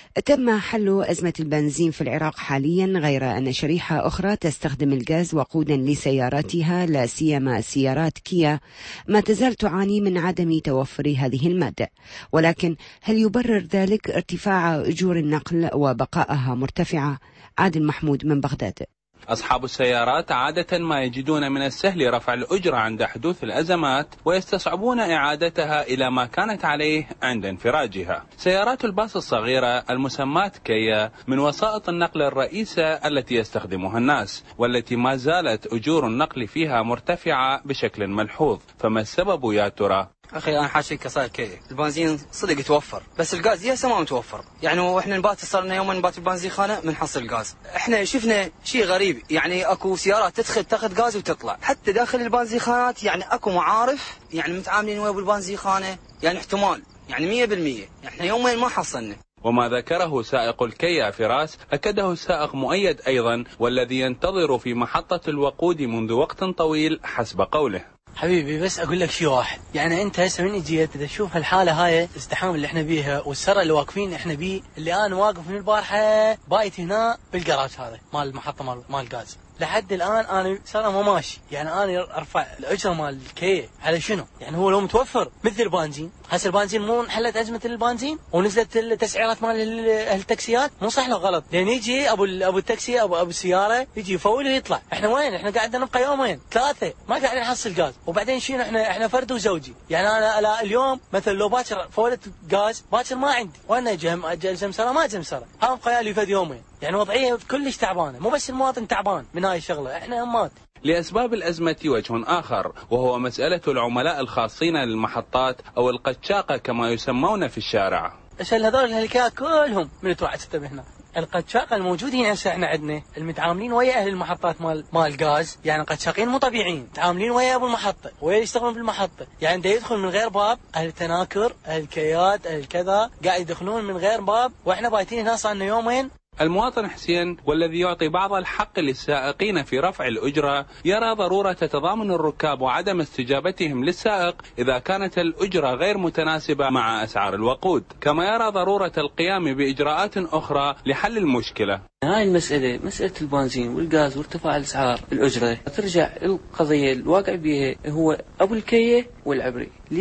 تم حل أزمة البنزين في العراق حاليا، غير أن شريحة أخرى تستخدم الغاز وقودا لسياراتها لا سيما سيارات كيا ما تزال تعاني من عدم توفر هذه المادة. ولكن هل يبرر ذلك ارتفاع أجور النقل وبقائها مرتفعة؟ عادل محمود من بغداد. أصحاب السيارات عادة ما يجدون من السهل رفع الأجرة عند حدوث الأزمات ويستصعبون إعادتها إلى ما كانت عليه عند انفراجها. سيارات الباص الصغيرة المسماة كيا من وسائط النقل الرئيسة التي يستخدمها الناس، والتي ما زالت أجور النقل فيها مرتفعة بشكل ملحوظ. فما السبب يا ترى؟ أخي أنا حاشي كسائر كيا، البنزين صدق يتوفر بس الغاز يا ما متوفر. يعني وإحنا نبات صار لنا يوم نبات البنزين خانة بنحصل الغاز. إحنا شفنا شيء غريب، يعني أكو سيارات تدخل تاخذ غاز وتطلع، حتى داخل البنزين خانات يعني أكو معارف يعني متعاملين ويا بالبنزين خانة، يعني احتمال يعني مية بالمية إحنا يومين ما حصلنا. وما ذكره سائق الكيا فراس أكده السائق مؤيد أيضا، والذي ينتظر في محطة الوقود منذ وقت طويل حسب قوله. حبيبي بس اقول لك شيء واحد، يعني انت هسه من جيت تشوف هالحاله هاي الازدحام اللي احنا بيها والسرعه اللي واقفين احنا بيه، اللي انا واقف من البارحه بايت هنا بالجراج هذا مال المحطه مال مال الغاز لحد الان انا صار ما ماشي. يعني انا ارفع الاجره مال الكيا على شنو؟ يعني هو لو متوفر مثل البنزين، هسه البنزين مو انحلت ازمه البنزين ونزلت التسعيرات مال التاكسيات، مو صح له غلط، لان يجي ابو ابو التاكسي ابو ابو السياره يجي يفول ويطلع. احنا وين؟ احنا قاعدين نبقى يومين ثلاثه ما قاعدين نحصل غاز. وبعدين شنو احنا احنا فرد وزوجي، يعني انا اليوم مثلا لو باكر فولت غاز باكر ما عندي، وانا جم اجل سمسره ما سمسره، ها بقى لي فد يومين. يعني وضعيه كلش تعبانه، مو بس المواطن تعبان من هاي الشغله، احنا همات. لأسباب الأزمة وجه آخر، وهو مسألة العملاء الخاصين للمحطات أو القشاقة كما يسمون في الشارع. عشان هذول الهلكات كلهم من تروح تستبه هنا. القشاقة الموجودين هسه احنا عندنا المتعاملين ويا اهل المحطات مال مال الغاز، يعني قشاقين مو طبيعيين، متعاملين ويا ابو المحطه ويا يشتغلون في المحطه، يعني دا يدخل من غير باب، اهل التناكر، اهل الكيات، اهل كذا قاعد يدخلون من غير باب، واحنا بايتين هنا صار لنا يومين. المواطن حسين، والذي يعطي بعض الحق للسائقين في رفع الأجرة، يرى ضرورة تضامن الركاب وعدم استجابتهم للسائق إذا كانت الأجرة غير متناسبة مع أسعار الوقود، كما يرى ضرورة القيام بإجراءات أخرى لحل المشكلة. هاي المسألة مسألة البنزين والغاز وارتفاع الأسعار الأجرة ترجع القضية الواقع بها هو أبو الكية والعبري. ليش؟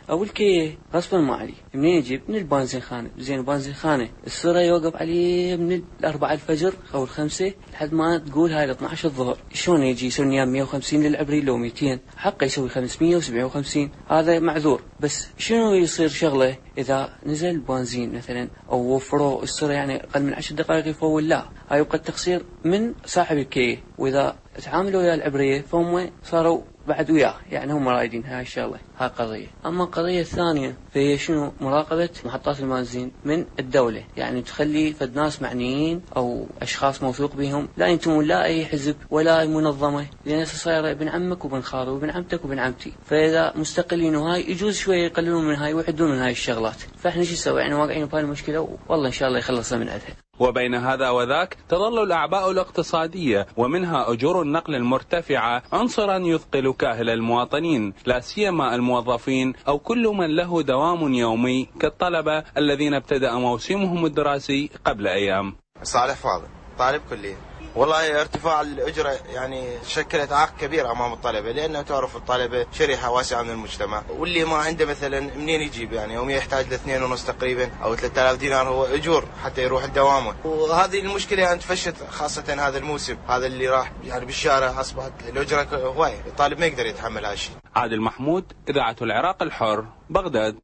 او الكيه غصبا ما عليه منين يجيب؟ من البنزين خانه. زين البنزين خانه السره يوقف عليه من الأربعة الفجر او الخمسة لحد ما تقول هاي الاثناعش الظهر. شلون يجي يسوي نيام مية وخمسين للعبري لو مئتين حقه يسوي خمسمية وسبعة وخمسين؟ هذا معذور. بس شنو يصير شغله اذا نزل البنزين مثلا او وفروا السره يعني اقل من عشر دقائق يفول؟ لا، هاي يبقى التقصير من صاحب الكيه، واذا تعاملوا ويا العبريه فهم صاروا بعد وياه، يعني هم رايدين هاي الشغله. هاي قضيه. اما القضيه الثانيه فهي شنو؟ مراقبه محطات البنزين من الدوله، يعني تخلي فد ناس معنيين او اشخاص موثوق بهم، لا ينتمون لا اي حزب ولا اي منظمه، لان صايره ابن عمك وابن خالي وابن عمتك وابن عمتي، فاذا مستقلين وهاي يجوز شويه يقللون من هاي ويحدون من هاي الشغلات. فاحنا شو نسوي؟ يعني واقعين بهاي المشكله والله ان شاء الله يخلصنا من عندها. وبين هذا وذاك تظل الأعباء الاقتصادية ومنها أجور النقل المرتفعة عنصرا يثقل كاهل المواطنين، لا سيما الموظفين أو كل من له دوام يومي كالطلبة الذين ابتدأ موسمهم الدراسي قبل أيام. صالح فاضل طالب كلية. والله ارتفاع الأجرة يعني شكلت عائق كبير أمام الطلبة، لأنه تعرف الطلبة شريحة واسعة من المجتمع، واللي ما عنده مثلا منين يجيب؟ يعني يوم يحتاج لاثنين ونص تقريبا أو ثلاثة آلاف دينار هو أجور حتى يروح الدوامة. وهذه المشكلة يعني تفشت خاصة هذا الموسم هذا اللي راح يعني بالشارع، أصبحت الأجرة هواية، الطالب ما يقدر يتحمل هذا الشيء. عادل محمود، إذاعة العراق الحر، بغداد.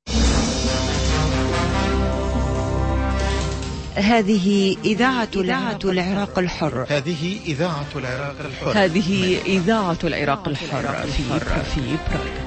هذه إذاعة العراق الحر. هذه إذاعة العراق الحر. هذه إذاعة العراق الحر في في براغ.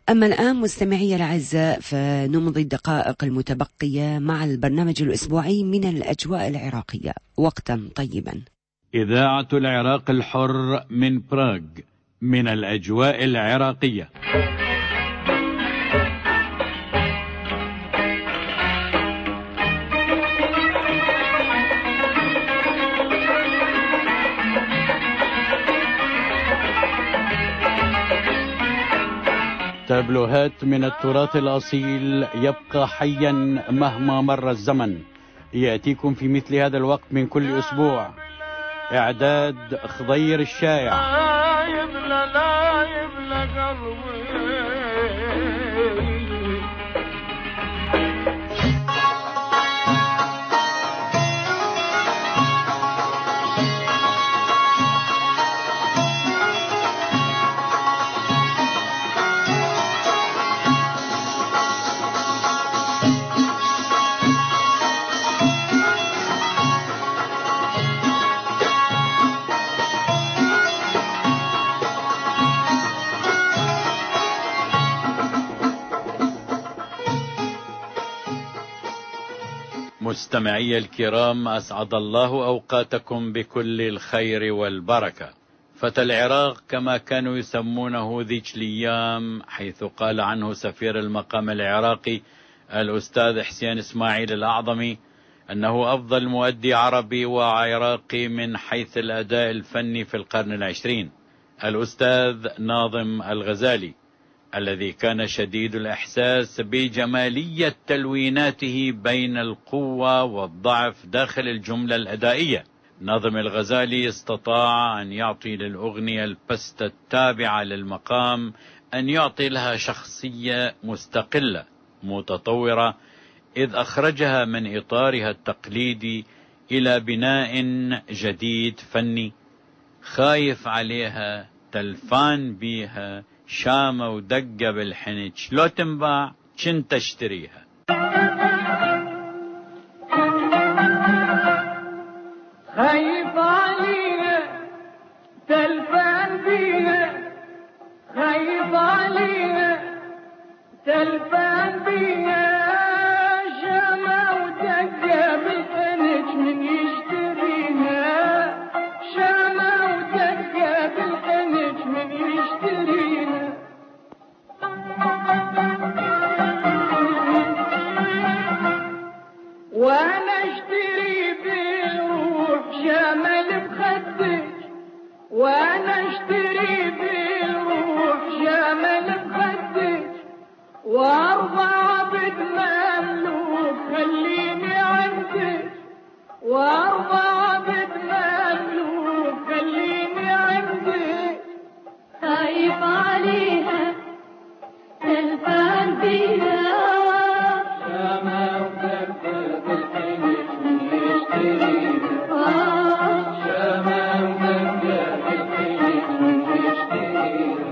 أما الآن مستمعي الأعزاء فنمضي الدقائق المتبقية مع البرنامج الأسبوعي من الأجواء العراقية. وقتا طيبا. إذاعة العراق الحر من براغ، من الأجواء العراقية. تابلوهات من التراث الأصيل يبقى حيا مهما مر الزمن، يأتيكم في مثل هذا الوقت من كل أسبوع. إعداد خضير الشايع. لا يبلى لا يبلى قلبي. مستمعي الكرام، أسعد الله أوقاتكم بكل الخير والبركة. فتى العراق كما كانوا يسمونه ذيك الأيام، حيث قال عنه سفير المقام العراقي الأستاذ حسين إسماعيل الأعظمي أنه أفضل مؤدي عربي وعراقي من حيث الأداء الفني في القرن العشرين، الأستاذ ناظم الغزالي، الذي كان شديد الإحساس بجمالية تلويناته بين القوة والضعف داخل الجملة الأدائية. ناظم الغزالي استطاع أن يعطي للأغنية البستة التابعة للمقام أن يعطي لها شخصية مستقلة متطورة، إذ أخرجها من إطارها التقليدي إلى بناء جديد فني، خايف عليها تلفان بيها شامة ودقة بالحنج، لو تنباع كنت اشتريها. خايف عليها تلفان بيها، خايف عليها تلفان بيها، شامة ودقة بالحنج من يشتريها، شامة ودقة بالحنج من يشتريها. وانا اشتري بالروح شمال بخدك، وانا اشتري بالروح شمال بخدك، وارضى عبد مملوك خليني عندك، وارضى عبد مملوك خليني عندك. خايف عليها تلفان بيها، شامة ودقة بالحنج من يشتريها، شامة ودقة بالحنج من يشتريها.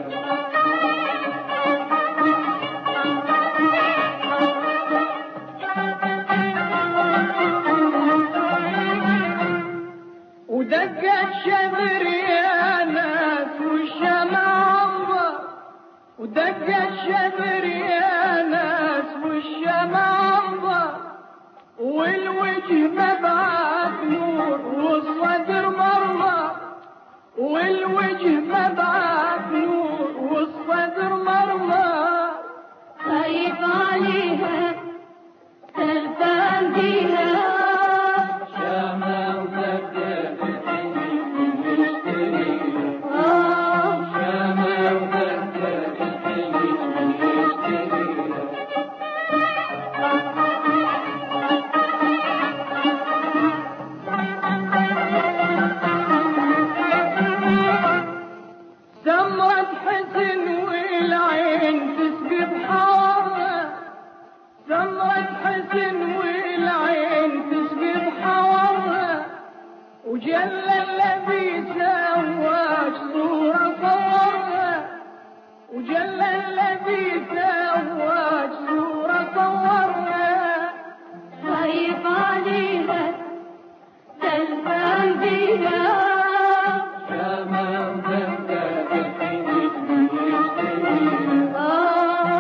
ودقت شمر يا ناس والشمع الله، ودقت شمر يا ناس والشمع الله، والوجه مبعث نور والصدر مرضى، والوجه مبعث نور والصدر مرضى. خايف عليها تلفان بيها، شامة ودقة بالحنج من يشتريها، شامة ودقة بالحنج من يشتريها. سمرة حزن والعين تسقي بحوارها، سمرة حزن والعين تسقي بحوارها، وجل الذي سواك صورة صورها، وجل الذي سواك صورة صورها. خايف عليها تلفان بيها، شامة ودقة بالحنج من يشتريها،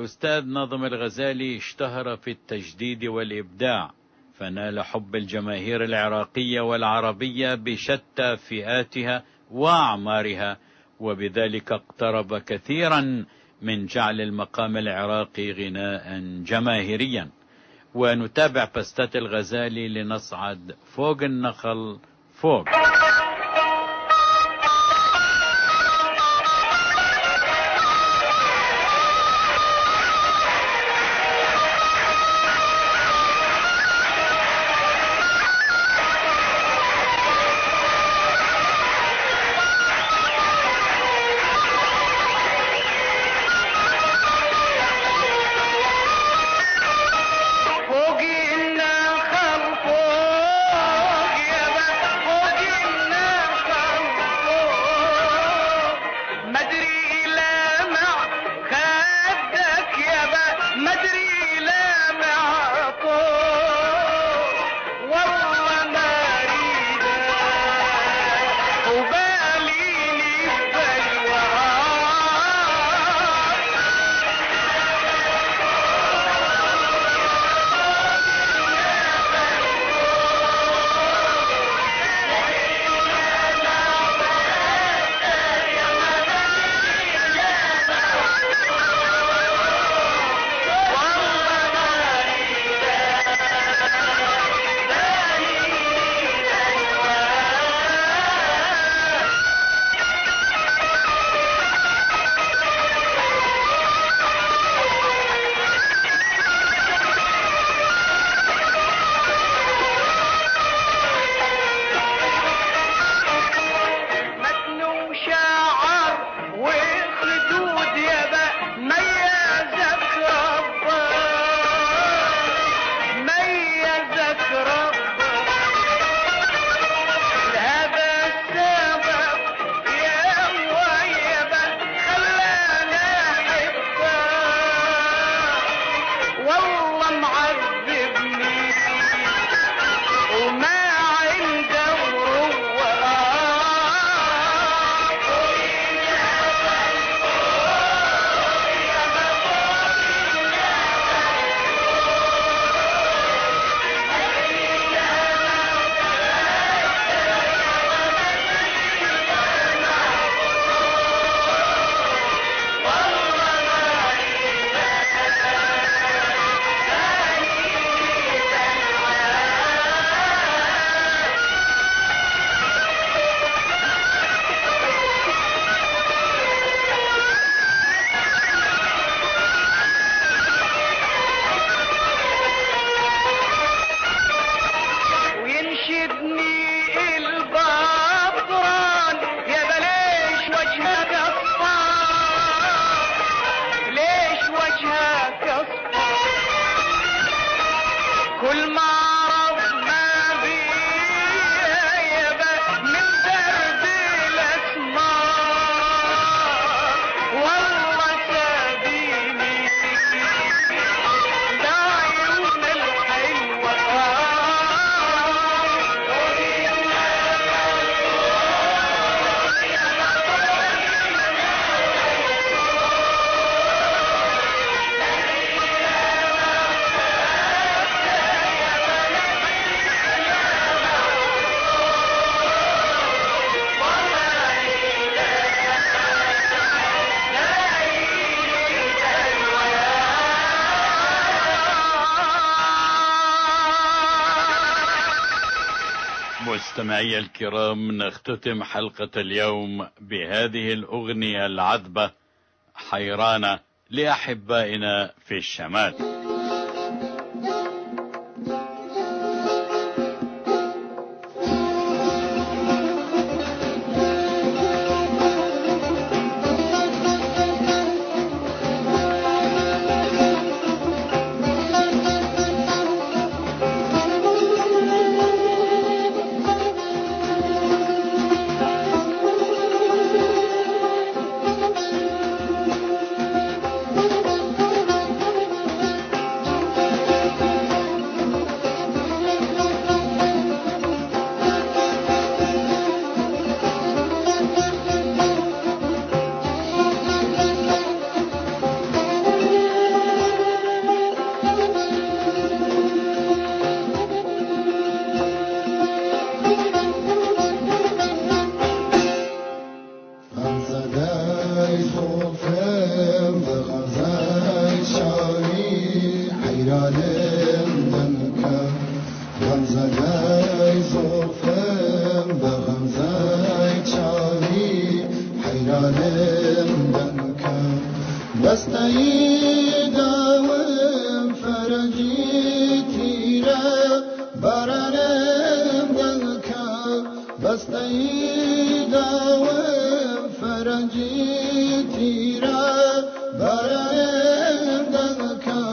الأستاذ ناظم الغزالي اشتهر في التجديد والإبداع، فنال حب الجماهير العراقية والعربية بشتى فئاتها وأعمارها، وبذلك اقترب كثيرا من جعل المقام العراقي غناء جماهيريا. ونتابع بستات الغزالي لنصعد فوق النخل فوق. مستمعي الكرام، نختتم حلقة اليوم بهذه الأغنية العذبة حيرانة لأحبائنا في الشمال. جانم دنکا دستایی داوم فرجی تیره برانم دنکا دستایی داوم فرجی تیره برانم دنکا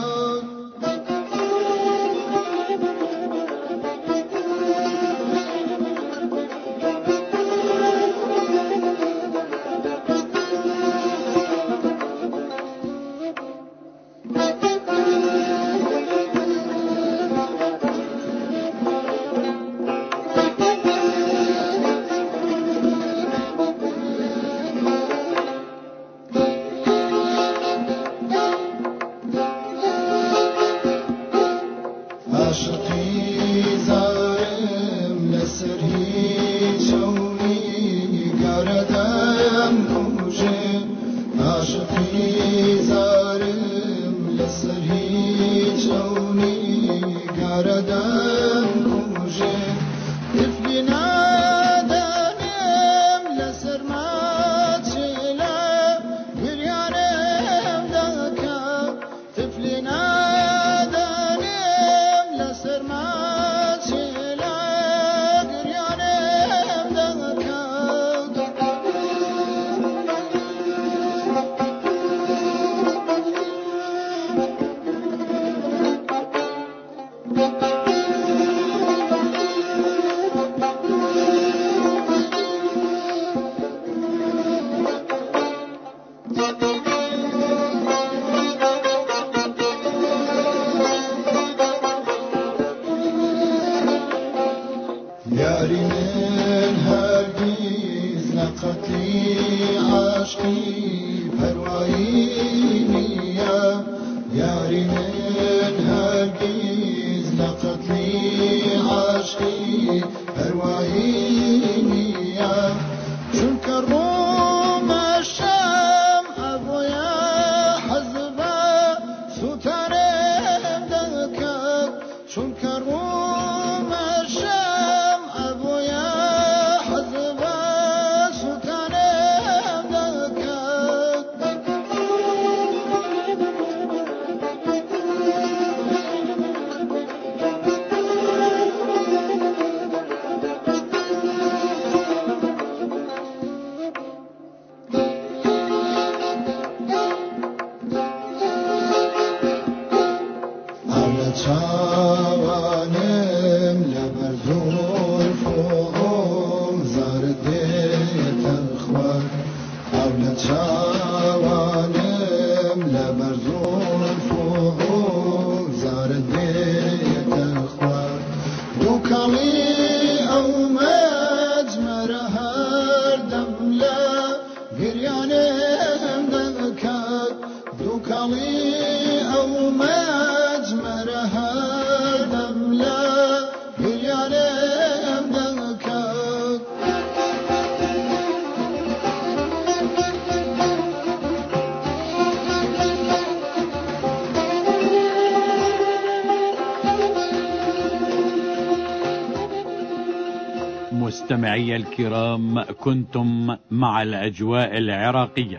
مستمعي الكرام، كنتم مع الأجواء العراقية.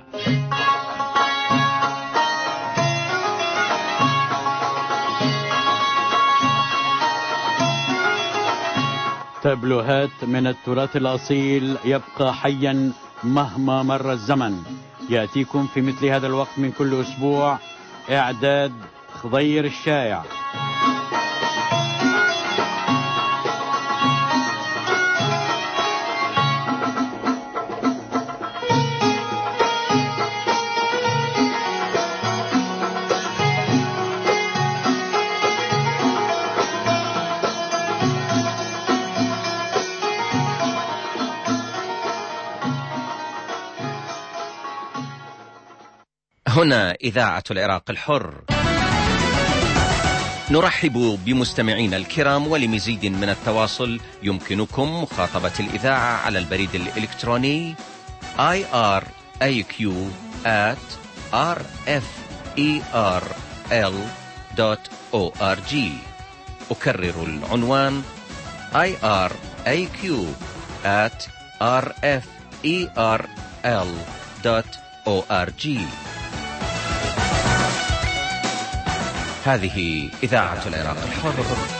تابلوهات من التراث الأصيل يبقى حيا مهما مر الزمن. يأتيكم في مثل هذا الوقت من كل أسبوع. إعداد خضير الشايع. هنا إذاعة العراق الحر. نرحب بمستمعينا الكرام، ولمزيد من التواصل يمكنكم مخاطبة الإذاعة على البريد الإلكتروني آي آر إيه كيو آت آر إف إي آر إل دوت أو آر جي. أكرر العنوان آي آر إيه كيو آت آر إف إي آر إل دوت أو آر جي. هذه إذاعة العراق الحر.